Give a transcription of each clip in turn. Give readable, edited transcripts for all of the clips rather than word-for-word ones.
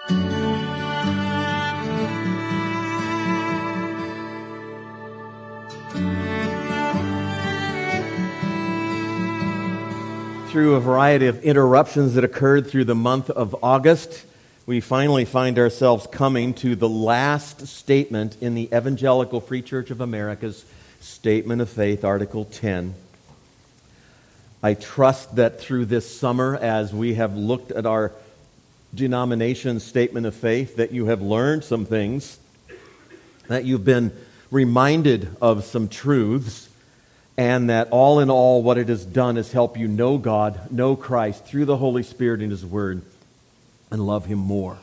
Through a variety of interruptions that occurred through the month of August, we finally find ourselves coming to the last statement in the Evangelical Free Church of America's Statement of Faith, Article 10. I trust that through this summer, as we have looked at our denomination's Statement of Faith, that you have learned some things, that you've been reminded of some truths, and that all in all, what it has done is help you know God, know Christ through the Holy Spirit in His Word, and love Him more.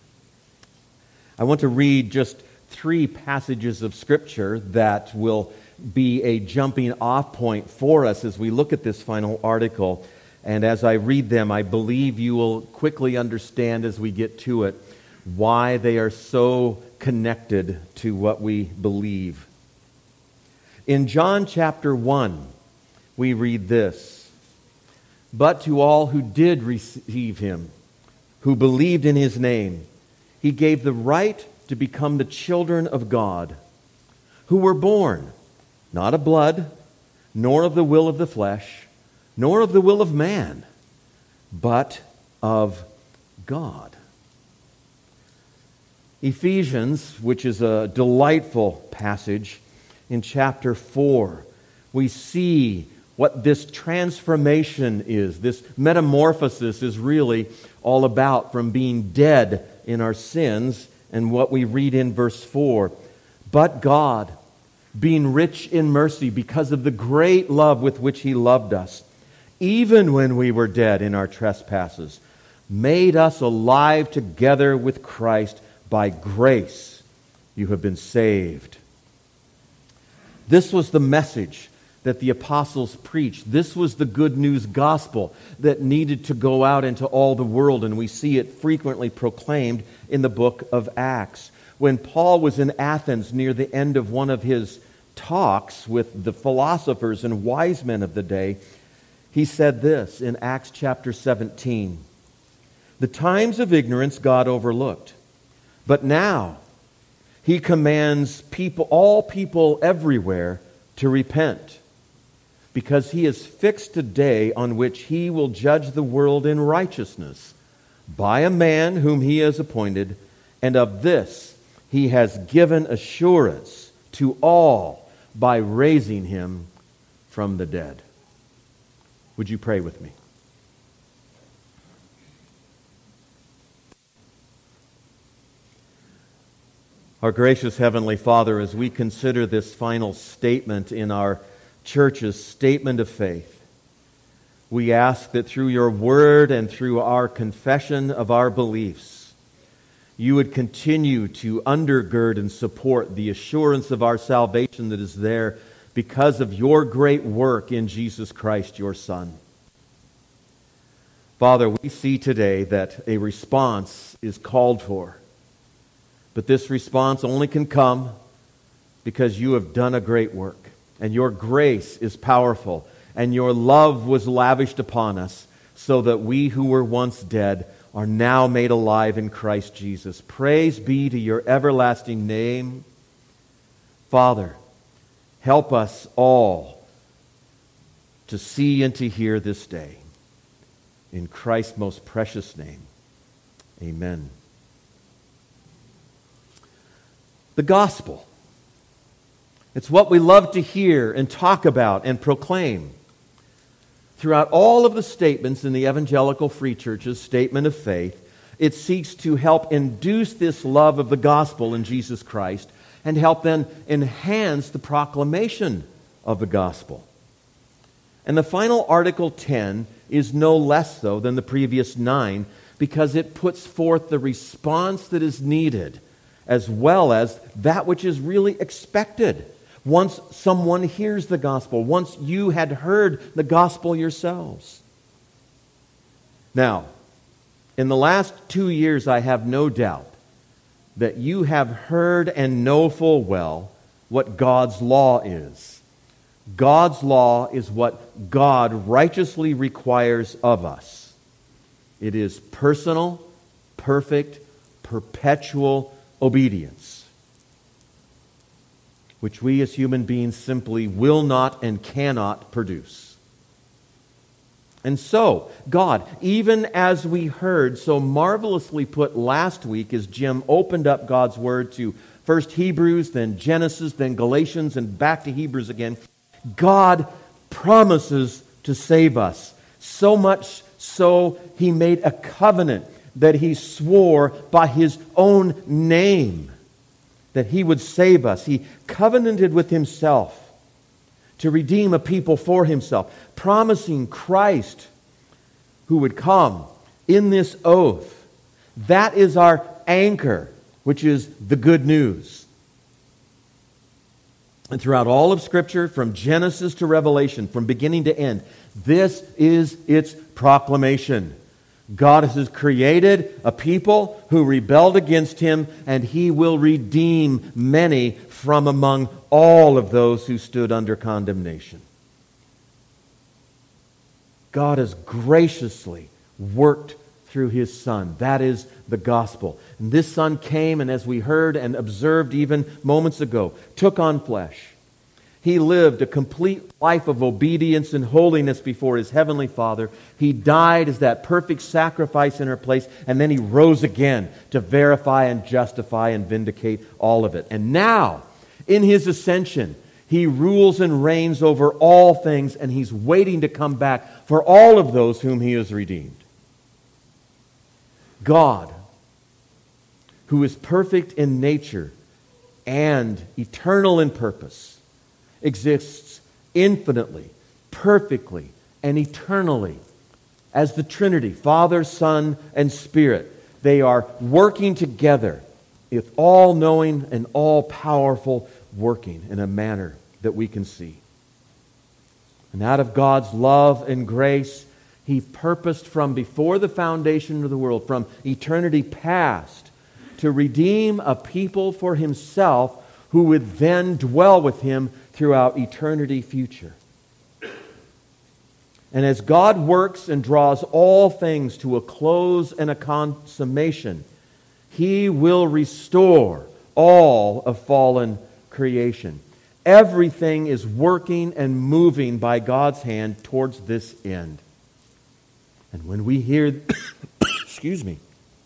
I want to read just 3 passages of Scripture that will be a jumping off point for us as we look at this final article. And as I read them, I believe you will quickly understand as we get to it why they are so connected to what we believe. In John chapter 1, we read this: "But to all who did receive Him, who believed in His name, He gave the right to become the children of God, who were born, not of blood, nor of the will of the flesh, nor of the will of man, but of God." Ephesians, which is a delightful passage, in chapter 4, we see what this transformation is. This metamorphosis is really all about, from being dead in our sins, and what we read in verse 4. "But God, being rich in mercy because of the great love with which He loved us, even when we were dead in our trespasses, made us alive together with Christ. By grace you have been saved." This was the message that the apostles preached. This was the good news gospel that needed to go out into all the world, and we see it frequently proclaimed in the book of Acts. When Paul was in Athens near the end of one of his talks with the philosophers and wise men of the day, he said this in Acts chapter 17, "The times of ignorance God overlooked, but now He commands all people everywhere to repent, because He has fixed a day on which He will judge the world in righteousness by a man whom He has appointed, and of this He has given assurance to all by raising Him from the dead." Would you pray with me? Our gracious Heavenly Father, as we consider this final statement in our church's statement of faith, we ask that through Your Word and through our confession of our beliefs, You would continue to undergird and support the assurance of our salvation that is there because of Your great work in Jesus Christ, Your Son. Father, we see today that a response is called for. But this response only can come because You have done a great work, and Your grace is powerful, and Your love was lavished upon us, so that we who were once dead are now made alive in Christ Jesus. Praise be to Your everlasting name. Father, help us all to see and to hear this day. In Christ's most precious name, amen. The gospel. It's what we love to hear and talk about and proclaim. Throughout all of the statements in the Evangelical Free Church's statement of faith, it seeks to help induce this love of the gospel in Jesus Christ and help then enhance the proclamation of the gospel. And the final Article 10 is no less so than the previous 9, because it puts forth the response that is needed, as well as that which is really expected once someone hears the gospel, once you had heard the gospel yourselves. Now, in the last 2 years, I have no doubt that you have heard and know full well what God's law is. God's law is what God righteously requires of us. It is personal, perfect, perpetual obedience, which we as human beings simply will not and cannot produce. And so, God, even as we heard so marvelously put last week as Jim opened up God's Word to first Hebrews, then Genesis, then Galatians, and back to Hebrews again, God promises to save us. So much so, He made a covenant that He swore by His own name that He would save us. He covenanted with Himself to redeem a people for Himself, promising Christ who would come in this oath. That is our anchor, which is the good news. And throughout all of Scripture, from Genesis to Revelation, from beginning to end, this is its proclamation. God has created a people who rebelled against Him, and He will redeem many from among all of those who stood under condemnation. God has graciously worked through His Son. That is the gospel. And this Son came, and as we heard and observed even moments ago, took on flesh. He lived a complete life of obedience and holiness before His Heavenly Father. He died as that perfect sacrifice in our place, and then He rose again to verify and justify and vindicate all of it. And now, in His ascension, He rules and reigns over all things, and He's waiting to come back for all of those whom He has redeemed. God, who is perfect in nature and eternal in purpose, exists infinitely, perfectly, and eternally as the Trinity, Father, Son, and Spirit. They are working together with all-knowing and all-powerful working in a manner that we can see. And out of God's love and grace, He purposed from before the foundation of the world, from eternity past, to redeem a people for Himself who would then dwell with Him throughout eternity future. And as God works and draws all things to a close and a consummation, He will restore all of fallen creation. Everything is working and moving by God's hand towards this end. And when we hear, excuse me,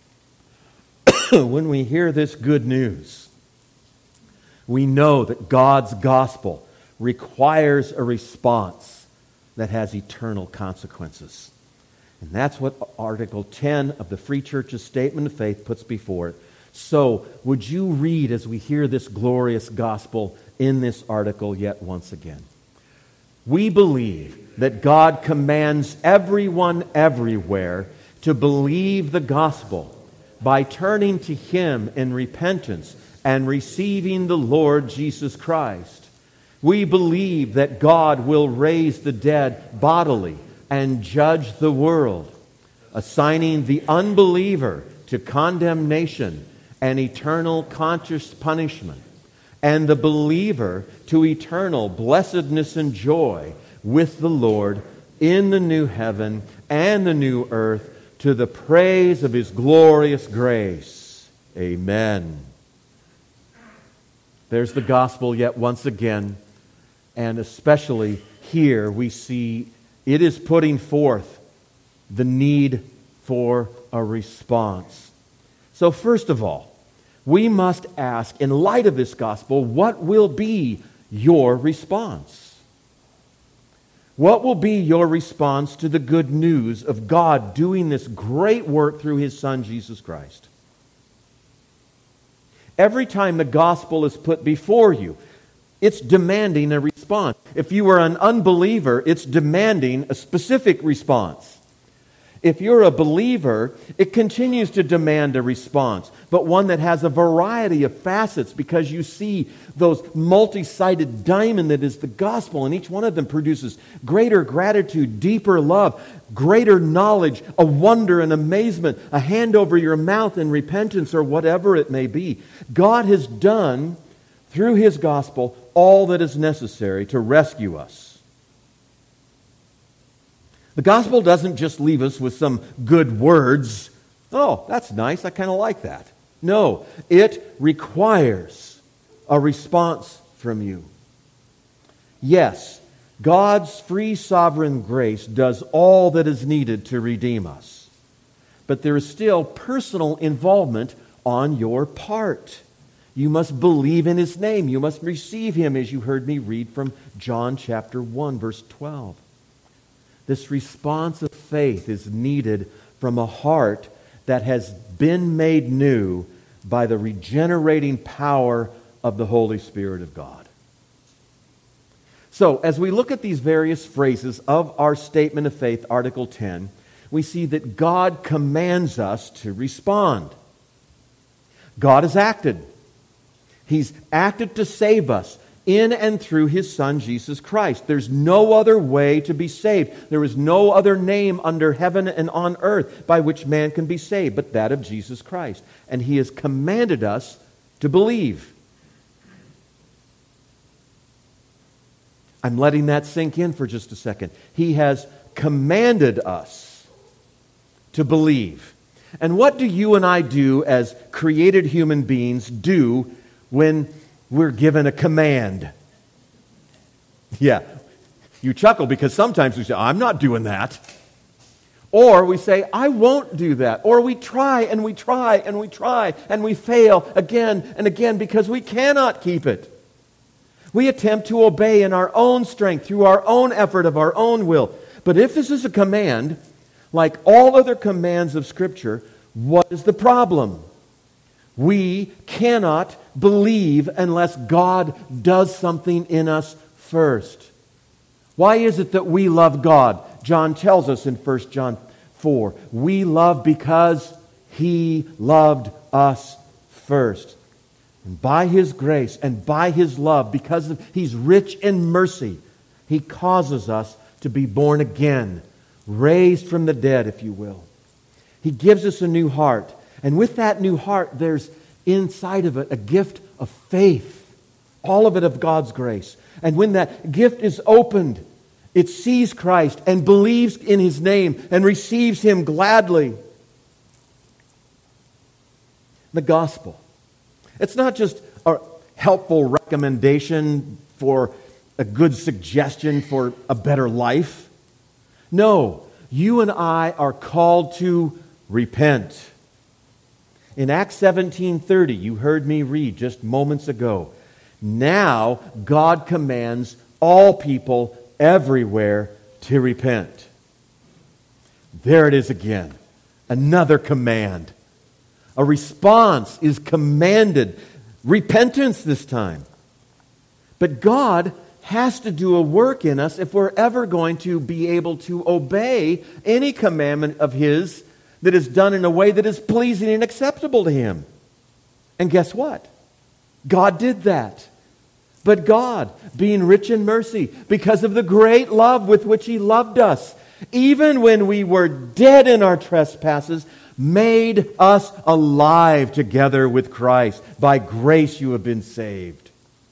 when we hear this good news, we know that God's gospel requires a response that has eternal consequences. And that's what Article 10 of the Free Church's Statement of Faith puts before it. So, would you read as we hear this glorious gospel in this article yet once again? We believe that God commands everyone everywhere to believe the gospel by turning to Him in repentance and receiving the Lord Jesus Christ. We believe that God will raise the dead bodily and judge the world, assigning the unbeliever to condemnation and eternal conscious punishment, and the believer to eternal blessedness and joy with the Lord in the new heaven and the new earth, to the praise of His glorious grace. Amen. There's the gospel yet once again, and especially here we see it is putting forth the need for a response. So first of all, we must ask, in light of this gospel, what will be your response? What will be your response to the good news of God doing this great work through His Son, Jesus Christ? Every time the gospel is put before you, it's demanding a response. If you are an unbeliever, it's demanding a specific response. If you're a believer, it continues to demand a response, but one that has a variety of facets, because you see those multi-sided diamond that is the gospel, and each one of them produces greater gratitude, deeper love, greater knowledge, a wonder and amazement, a hand over your mouth in repentance, or whatever it may be. God has done, through His gospel, all that is necessary to rescue us. The gospel doesn't just leave us with some good words. Oh, that's nice. I kind of like that. No, it requires a response from you. Yes, God's free sovereign grace does all that is needed to redeem us. But there is still personal involvement on your part. You must believe in His name. You must receive Him, as you heard me read from John chapter 1, verse 12. This response of faith is needed from a heart that has been made new by the regenerating power of the Holy Spirit of God. So, as we look at these various phrases of our statement of faith, Article 10, we see that God commands us to respond. God has acted. He's acted to save us in and through His Son, Jesus Christ. There's no other way to be saved. There is no other name under heaven and on earth by which man can be saved but that of Jesus Christ. And He has commanded us to believe. I'm letting that sink in for just a second. He has commanded us to believe. And what do you and I do as created human beings do when we're given a command? Yeah, you chuckle because sometimes we say, I'm not doing that. Or we say, I won't do that. Or we try and we try and we try and we fail again and again because we cannot keep it. We attempt to obey in our own strength, through our own effort of our own will. But if this is a command, like all other commands of Scripture, what is the problem? We cannot believe unless God does something in us first. Why is it that we love God? John tells us in 1 John 4, we love because He loved us first. And by His grace and by His love, because He's rich in mercy, He causes us to be born again, raised from the dead, if you will. He gives us a new heart. And with that new heart, there's inside of it a gift of faith. All of it of God's grace. And when that gift is opened, it sees Christ and believes in His name and receives Him gladly. The gospel. It's not just a helpful recommendation for a good suggestion for a better life. No, you and I are called to repent. In Acts 17:30, you heard me read just moments ago. Now God commands all people everywhere to repent. There it is again. Another command. A response is commanded. Repentance this time. But God has to do a work in us if we're ever going to be able to obey any commandment of His that is done in a way that is pleasing and acceptable to Him. And guess what? God did that. But God, being rich in mercy, because of the great love with which He loved us, even when we were dead in our trespasses, made us alive together with Christ. By grace you have been saved.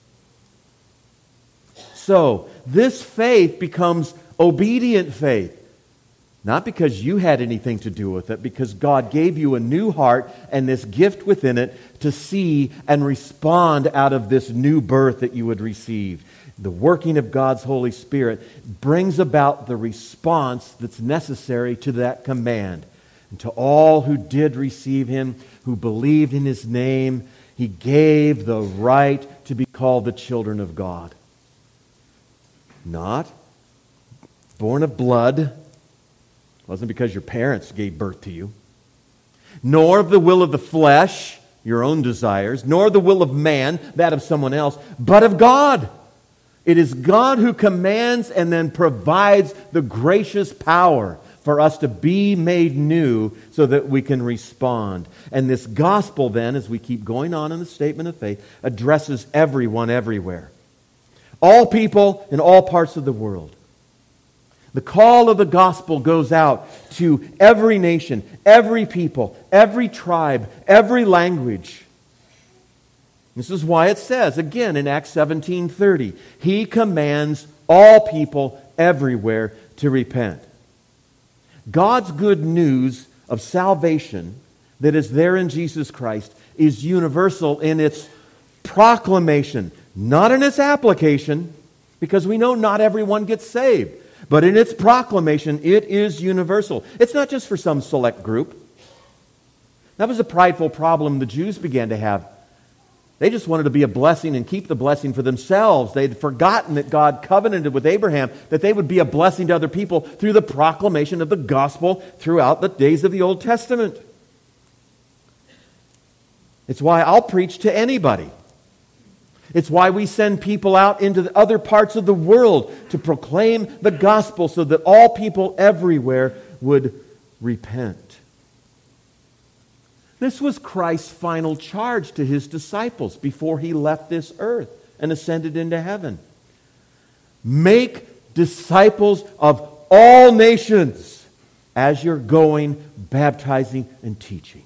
So, this faith becomes obedient faith. Not because you had anything to do with it, because God gave you a new heart and this gift within it to see and respond out of this new birth that you had received. The working of God's Holy Spirit brings about the response that's necessary to that command. And to all who did receive Him, who believed in His name, He gave the right to be called the children of God. Not born of blood. It wasn't because your parents gave birth to you. Nor of the will of the flesh, your own desires, nor the will of man, that of someone else, but of God. It is God who commands and then provides the gracious power for us to be made new so that we can respond. And this gospel then, as we keep going on in the statement of faith, addresses everyone everywhere. All people in all parts of the world. The call of the gospel goes out to every nation, every people, every tribe, every language. This is why it says, again in Acts 17:30, He commands all people everywhere to repent. God's good news of salvation that is there in Jesus Christ is universal in its proclamation, not in its application, because we know not everyone gets saved, but in its proclamation, it is universal. It's not just for some select group. That was a prideful problem the Jews began to have. They just wanted to be a blessing and keep the blessing for themselves. They'd forgotten that God covenanted with Abraham that they would be a blessing to other people through the proclamation of the gospel throughout the days of the Old Testament. It's why I'll preach to anybody. It's why we send people out into the other parts of the world to proclaim the gospel so that all people everywhere would repent. This was Christ's final charge to his disciples before he left this earth and ascended into heaven. Make disciples of all nations as you're going, baptizing, and teaching.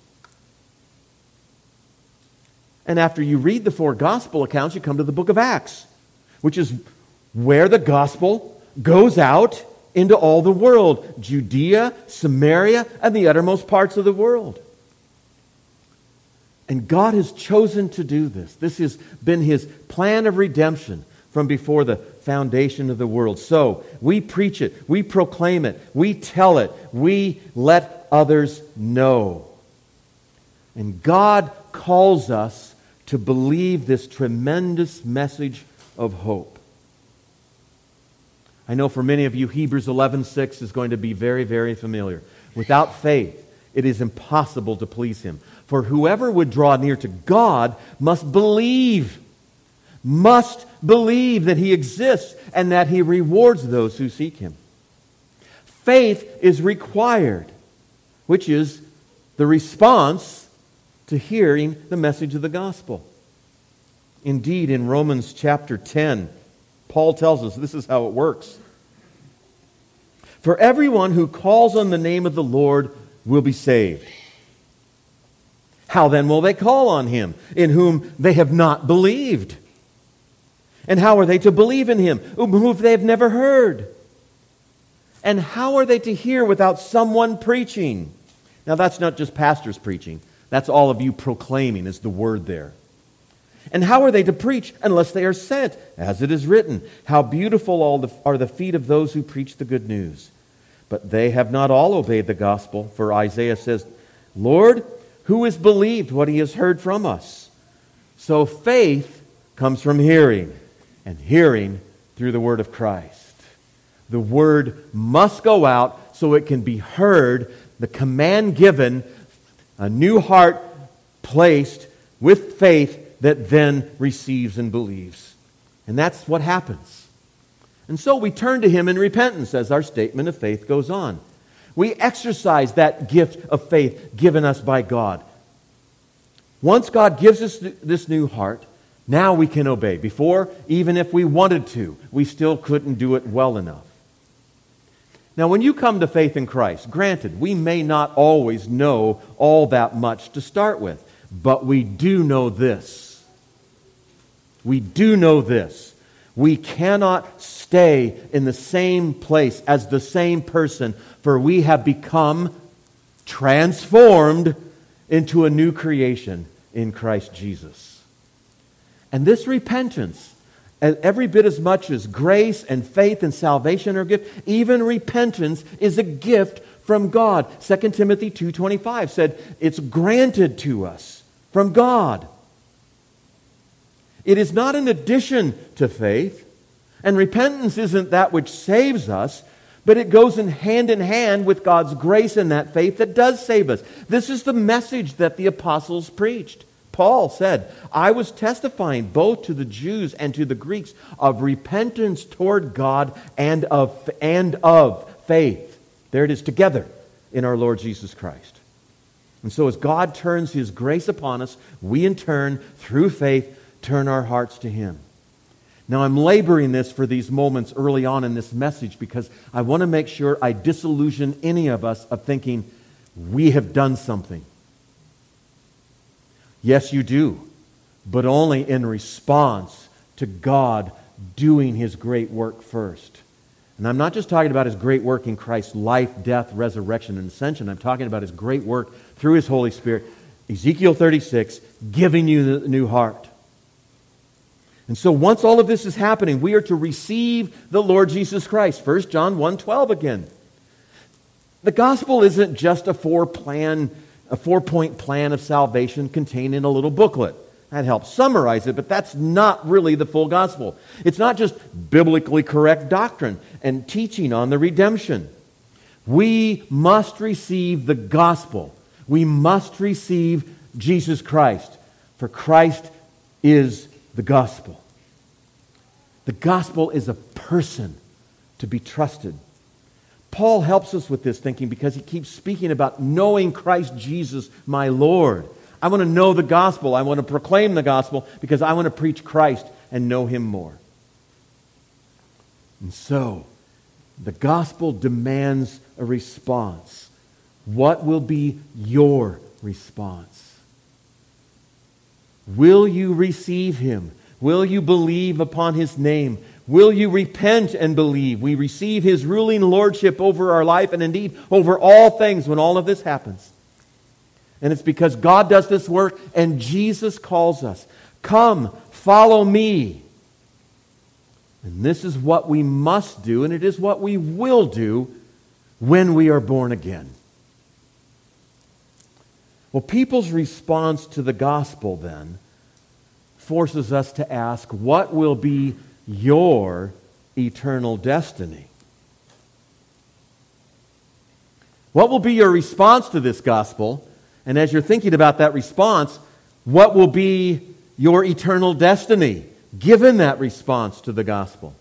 And after you read the 4 gospel accounts, you come to the book of Acts, which is where the gospel goes out into all the world, Judea, Samaria, and the uttermost parts of the world. And God has chosen to do this. This has been his plan of redemption from before the foundation of the world. So we preach it, we proclaim it, we tell it, we let others know. And God calls us to believe this tremendous message of hope. I know for many of you, Hebrews 11:6 is going to be very, very familiar. Without faith, it is impossible to please him. For whoever would draw near to God must believe that he exists and that he rewards those who seek him. Faith is required, which is the response to hearing the message of the gospel. Indeed, in Romans chapter 10, Paul tells us this is how it works. For everyone who calls on the name of the Lord will be saved. How then will they call on him in whom they have not believed? And how are they to believe in him whom they have never heard? And how are they to hear without someone preaching? Now that's not just pastors preaching. That's all of you proclaiming is the word there. And how are they to preach unless they are sent? As it is written, how beautiful are the feet of those who preach the good news. But they have not all obeyed the gospel. For Isaiah says, Lord, who has believed what he has heard from us? So faith comes from hearing, and hearing through the word of Christ. The word must go out so it can be heard, the command given, a new heart placed with faith that then receives and believes. And that's what happens. And so we turn to him in repentance as our statement of faith goes on. We exercise that gift of faith given us by God. Once God gives us this new heart, now we can obey. Before, even if we wanted to, we still couldn't do it well enough. Now, when you come to faith in Christ, granted, we may not always know all that much to start with, but we do know this. We do know this. We cannot stay in the same place as the same person, for we have become transformed into a new creation in Christ Jesus. And this repentance, every bit as much as grace and faith and salvation are a gift, even repentance is a gift from God. 2 Timothy 2:25 said it's granted to us from God. It is not an addition to faith, and repentance isn't that which saves us, but it goes in hand with God's grace and that faith that does save us. This is the message that the apostles preached. Paul said, I was testifying both to the Jews and to the Greeks of repentance toward God and of faith. There it is together in our Lord Jesus Christ. And so as God turns his grace upon us, we in turn, through faith, turn our hearts to him. Now I'm laboring this for these moments early on in this message because I want to make sure I disillusion any of us of thinking we have done something. Yes, you do, but only in response to God doing his great work first. And I'm not just talking about His great work in Christ's life, death, resurrection, and ascension. I'm talking about His great work through His Holy Spirit. Ezekiel 36, giving you the new heart. And so once all of this is happening, we are to receive the Lord Jesus Christ. 1 John 1:12 again. The gospel isn't just a four-point plan of salvation contained in a little booklet. That helps summarize it, but that's not really the full gospel. It's not just biblically correct doctrine and teaching on the redemption. We must receive the gospel. We must receive Jesus Christ, for Christ is the gospel. The gospel is a person to be trusted. Paul helps us with this thinking because he keeps speaking about knowing Christ Jesus, my Lord. I want to know the gospel. I want to proclaim the gospel because I want to preach Christ and know Him more. And so, the gospel demands a response. What will be your response? Will you receive Him? Will you believe upon His name? Will you repent and believe? We receive His ruling lordship over our life and indeed over all things when all of this happens. And it's because God does this work and Jesus calls us. Come, follow me. And this is what we must do, and it is what we will do when we are born again. Well, people's response to the gospel then forces us to ask, what will be your eternal destiny? What will be your response to this gospel? And as you're thinking about that response, what will be your eternal destiny given that response to the gospel?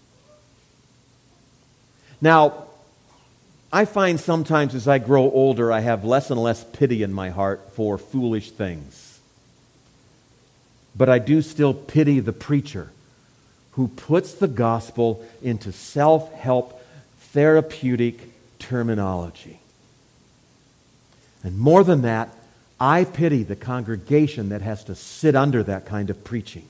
Now, I find sometimes as I grow older, I have less and less pity in my heart for foolish things. But I do still pity the preacher who puts the gospel into self-help, therapeutic terminology. And more than that, I pity the congregation that has to sit under that kind of preaching.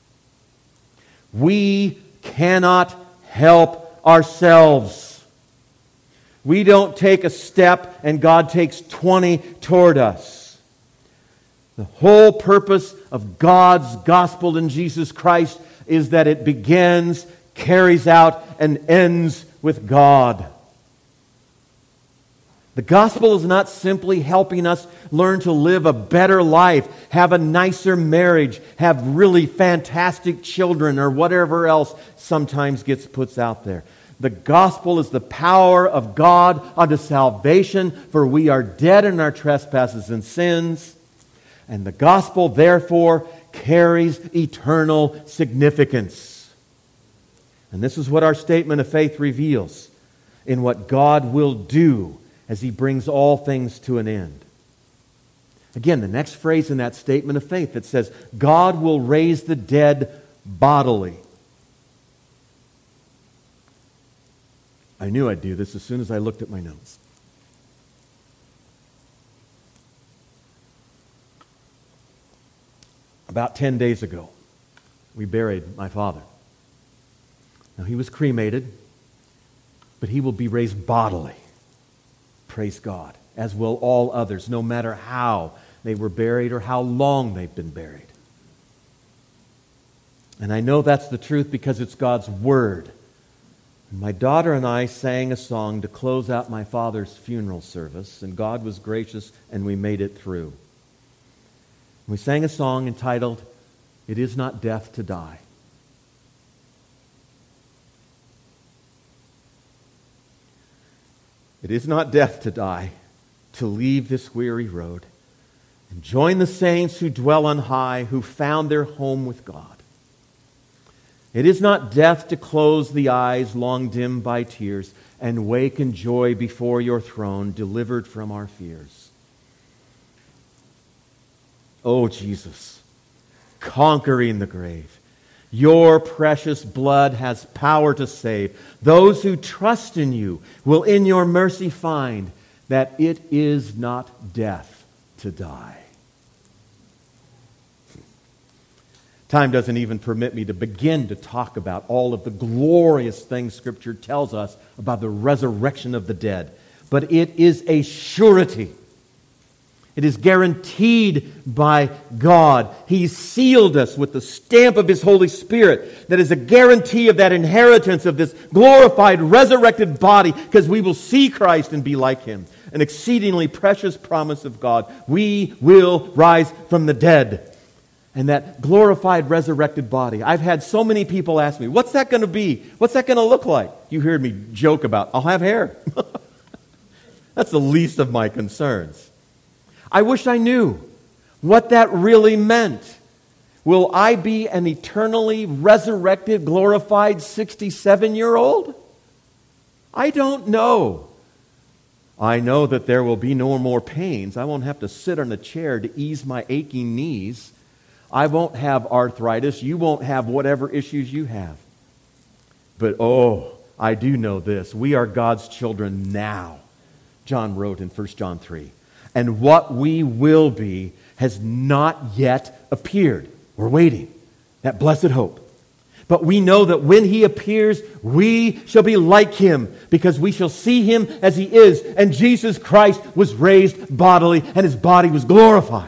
We cannot help ourselves. We don't take a step and God takes 20 toward us. The whole purpose of God's gospel in Jesus Christ is that it begins, carries out, and ends with God. The gospel is not simply helping us learn to live a better life, have a nicer marriage, have really fantastic children, or whatever else sometimes gets put out there. The gospel is the power of God unto salvation, for we are dead in our trespasses and sins. And the gospel, therefore, carries eternal significance. And this is what our statement of faith reveals in what God will do as He brings all things to an end. Again, the next phrase in that statement of faith that says, God will raise the dead bodily. I knew I'd do this as soon as I looked at my notes. About 10 days ago, we buried my father. Now, he was cremated, but he will be raised bodily. Praise God. As will all others, no matter how they were buried or how long they've been buried. And I know that's the truth because it's God's Word. And my daughter and I sang a song to close out my father's funeral service, and God was gracious and we made it through. We sang a song entitled, It Is Not Death to Die. It is not death to die, to leave this weary road and join the saints who dwell on high, who found their home with God. It is not death to close the eyes long dimmed by tears and wake in joy before your throne, delivered from our fears. Oh, Jesus, conquering the grave, your precious blood has power to save. Those who trust in you will in your mercy find that it is not death to die. Time doesn't even permit me to begin to talk about all of the glorious things Scripture tells us about the resurrection of the dead. But it is a surety. It is guaranteed by God. He sealed us with the stamp of His Holy Spirit. That is a guarantee of that inheritance of this glorified, resurrected body, because we will see Christ and be like Him. An exceedingly precious promise of God. We will rise from the dead. And that glorified, resurrected body. I've had so many people ask me, what's that going to be? What's that going to look like? You heard me joke about, I'll have hair. That's the least of my concerns. I wish I knew what that really meant. Will I be an eternally resurrected, glorified 67-year-old? I don't know. I know that there will be no more pains. I won't have to sit on a chair to ease my aching knees. I won't have arthritis. You won't have whatever issues you have. But I do know this. We are God's children now. John wrote in 1 John 3. And what we will be has not yet appeared. We're waiting. That blessed hope. But we know that when He appears, we shall be like Him, because we shall see Him as He is. And Jesus Christ was raised bodily, and His body was glorified.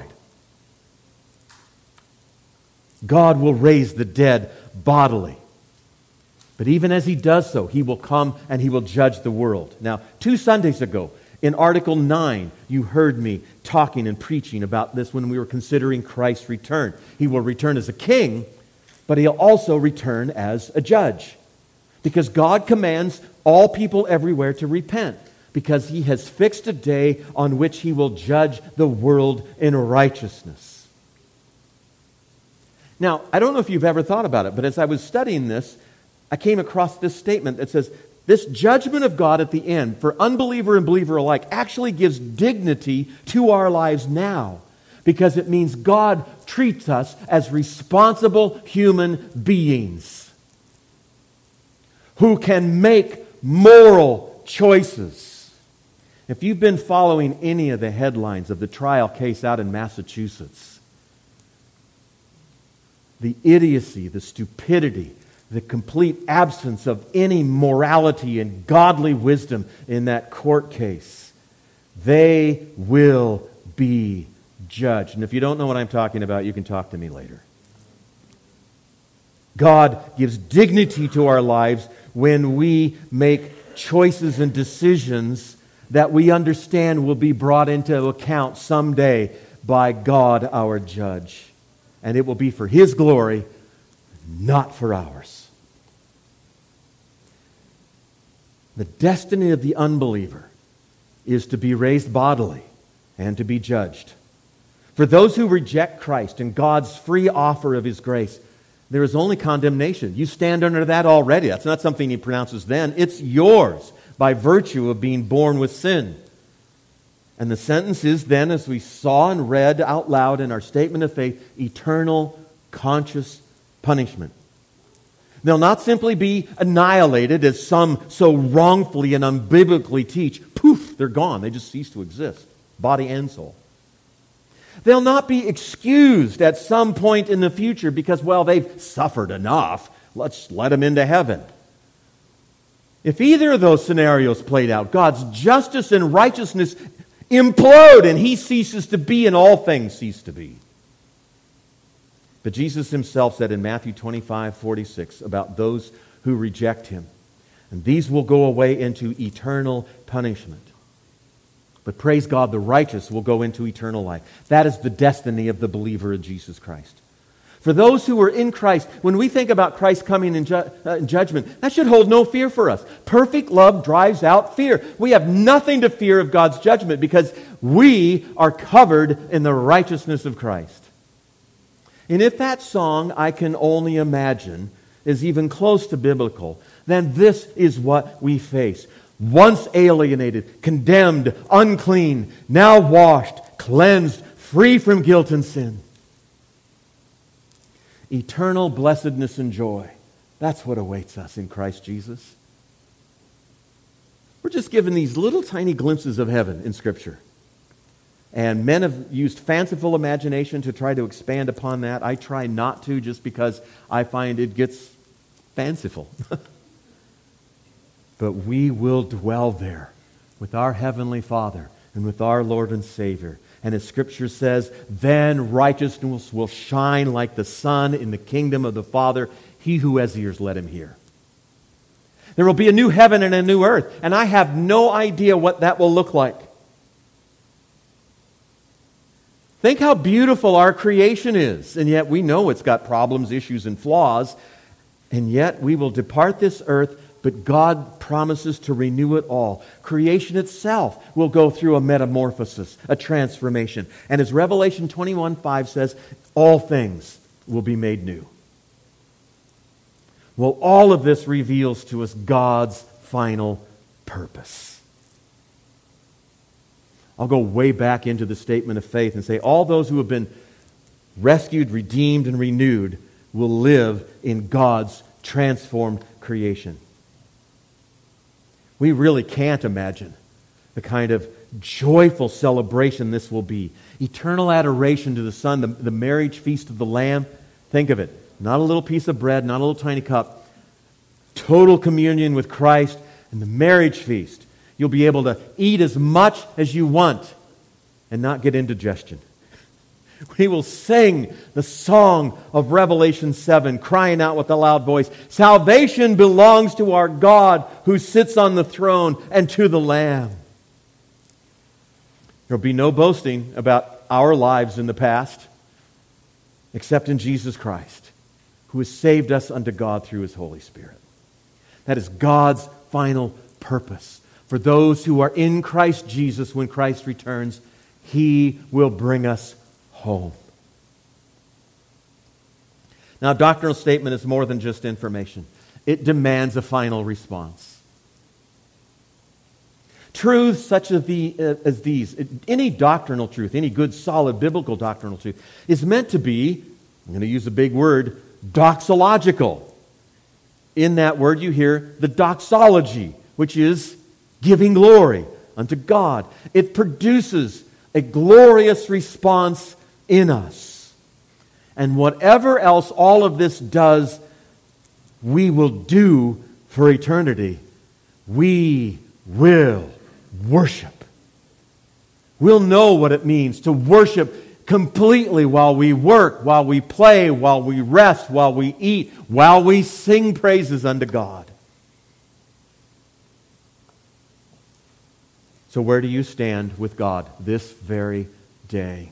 God will raise the dead bodily. But even as He does so, He will come and He will judge the world. Now, 2 Sundays ago, in Article 9, you heard me talking and preaching about this when we were considering Christ's return. He will return as a king, but He'll also return as a judge. Because God commands all people everywhere to repent, because He has fixed a day on which He will judge the world in righteousness. Now, I don't know if you've ever thought about it, but as I was studying this, I came across this statement that says, this judgment of God at the end, for unbeliever and believer alike, actually gives dignity to our lives now, because it means God treats us as responsible human beings who can make moral choices. If you've been following any of the headlines of the trial case out in Massachusetts, the idiocy, the stupidity, the complete absence of any morality and godly wisdom in that court case, they will be judged. And if you don't know what I'm talking about, you can talk to me later. God gives dignity to our lives when we make choices and decisions that we understand will be brought into account someday by God, our judge. And it will be for His glory, not for ours. The destiny of the unbeliever is to be raised bodily and to be judged. For those who reject Christ and God's free offer of His grace, there is only condemnation. You stand under that already. That's not something He pronounces then. It's yours by virtue of being born with sin. And the sentence is then, as we saw and read out loud in our statement of faith, eternal conscious punishment. They'll not simply be annihilated, as some so wrongfully and unbiblically teach. Poof, they're gone. They just cease to exist, body and soul. They'll not be excused at some point in the future because, well, they've suffered enough. Let's let them into heaven. If either of those scenarios played out, God's justice and righteousness implode and He ceases to be and all things cease to be. But Jesus Himself said in Matthew 25:46 about those who reject Him, and these will go away into eternal punishment. But praise God, the righteous will go into eternal life. That is the destiny of the believer in Jesus Christ. For those who are in Christ, when we think about Christ coming in judgment, that should hold no fear for us. Perfect love drives out fear. We have nothing to fear of God's judgment because we are covered in the righteousness of Christ. And if that song, I Can Only Imagine, is even close to biblical, then this is what we face. Once alienated, condemned, unclean, now washed, cleansed, free from guilt and sin. Eternal blessedness and joy. That's what awaits us in Christ Jesus. We're just given these little tiny glimpses of heaven in Scripture. And men have used fanciful imagination to try to expand upon that. I try not to, just because I find it gets fanciful. But we will dwell there with our Heavenly Father and with our Lord and Savior. And as Scripture says, then righteousness will shine like the sun in the kingdom of the Father. He who has ears, let him hear. There will be a new heaven and a new earth, and I have no idea what that will look like. Think how beautiful our creation is, and yet we know it's got problems, issues, and flaws, and yet we will depart this earth, but God promises to renew it all. Creation itself will go through a metamorphosis, a transformation. And as Revelation 21:5 says, all things will be made new. Well, all of this reveals to us God's final purpose. I'll go way back into the statement of faith and say all those who have been rescued, redeemed, and renewed will live in God's transformed creation. We really can't imagine the kind of joyful celebration this will be. Eternal adoration to the Son, the marriage feast of the Lamb. Think of it. Not a little piece of bread, not a little tiny cup. Total communion with Christ and the marriage feast. You'll be able to eat as much as you want and not get indigestion. We will sing the song of Revelation 7, crying out with a loud voice, salvation belongs to our God who sits on the throne and to the Lamb. There will be no boasting about our lives in the past, except in Jesus Christ, who has saved us unto God through His Holy Spirit. That is God's final purpose. For those who are in Christ Jesus, when Christ returns, He will bring us home. Now, a doctrinal statement is more than just information. It demands a final response. Truths such as these, any doctrinal truth, any good, solid, biblical doctrinal truth, is meant to be, I'm going to use a big word, doxological. In that word you hear the doxology, which is giving glory unto God. It produces a glorious response in us. And whatever else all of this does, we will do for eternity. We will worship. We'll know what it means to worship completely while we work, while we play, while we rest, while we eat, while we sing praises unto God. So where do you stand with God this very day?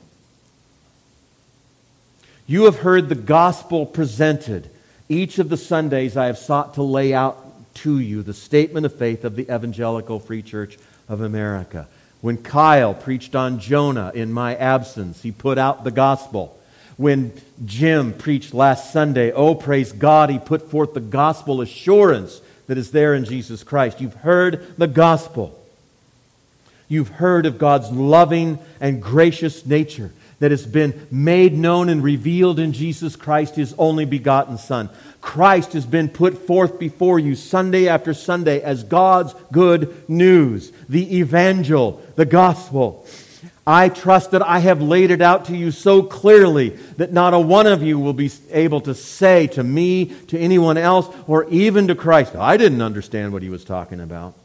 You have heard the gospel presented. Each of the Sundays I have sought to lay out to you the statement of faith of the Evangelical Free Church of America. When Kyle preached on Jonah in my absence, he put out the gospel. When Jim preached last Sunday, oh praise God, he put forth the gospel assurance that is there in Jesus Christ. You've heard the gospel. You've heard of God's loving and gracious nature that has been made known and revealed in Jesus Christ, His only begotten Son. Christ has been put forth before you Sunday after Sunday as God's good news, the evangel, the gospel. I trust that I have laid it out to you so clearly that not a one of you will be able to say to me, to anyone else, or even to Christ, I didn't understand what He was talking about.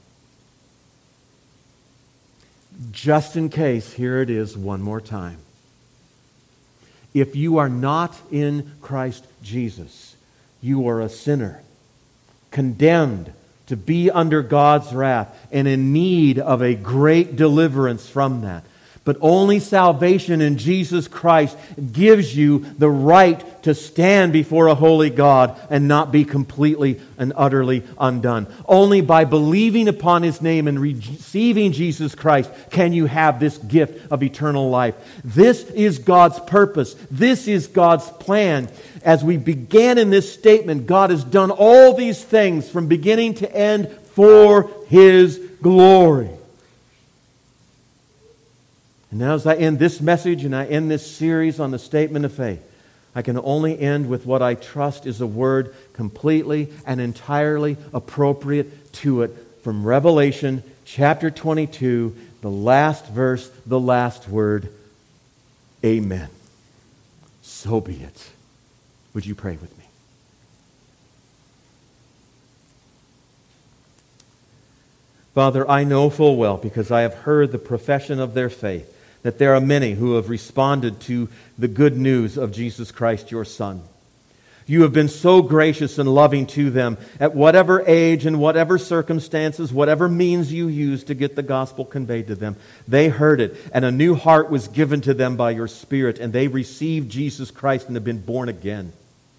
Just in case, here it is one more time. If you are not in Christ Jesus, you are a sinner, condemned to be under God's wrath and in need of a great deliverance from that. But only salvation in Jesus Christ gives you the right to stand before a holy God and not be completely and utterly undone. Only by believing upon His name and receiving Jesus Christ can you have this gift of eternal life. This is God's purpose. This is God's plan. As we began in this statement, God has done all these things from beginning to end for His glory. And now as I end this message and I end this series on the statement of faith, I can only end with what I trust is a word completely and entirely appropriate to it from Revelation chapter 22, the last verse, the last word, amen. So be it. Would you pray with me? Father, I know full well, because I have heard the profession of their faith, that there are many who have responded to the good news of Jesus Christ, your Son. You have been so gracious and loving to them at whatever age and whatever circumstances, whatever means you used to get the gospel conveyed to them. They heard it, and a new heart was given to them by your Spirit, and they received Jesus Christ and have been born again.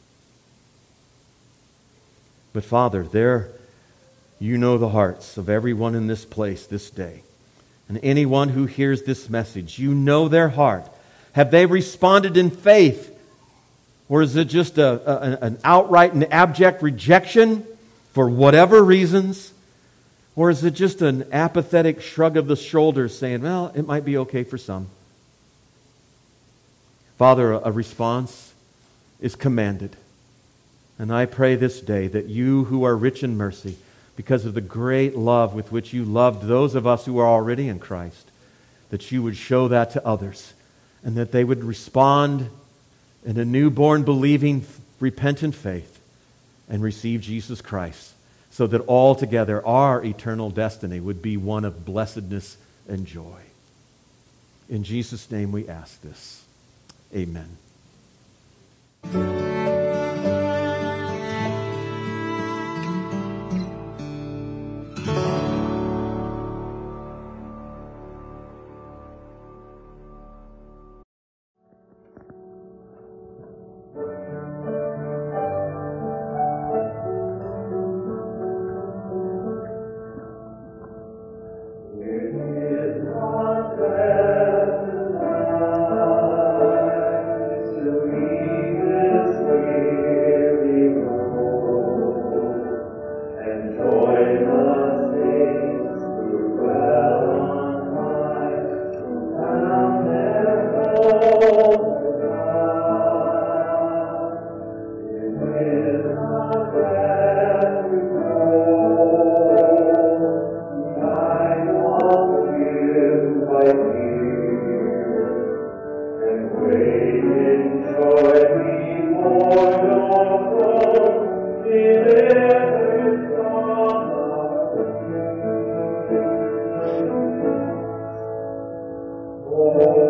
But Father, you know the hearts of everyone in this place this day. And anyone who hears this message, you know their heart. Have they responded in faith? Or is it just an outright and abject rejection for whatever reasons? Or is it just an apathetic shrug of the shoulders saying, well, it might be okay for some? Father, a response is commanded. And I pray this day that you who are rich in mercy, because of the great love with which you loved those of us who are already in Christ, that you would show that to others, and that they would respond in a newborn, believing, repentant faith and receive Jesus Christ, so that altogether our eternal destiny would be one of blessedness and joy. In Jesus' name we ask this. Amen. Oh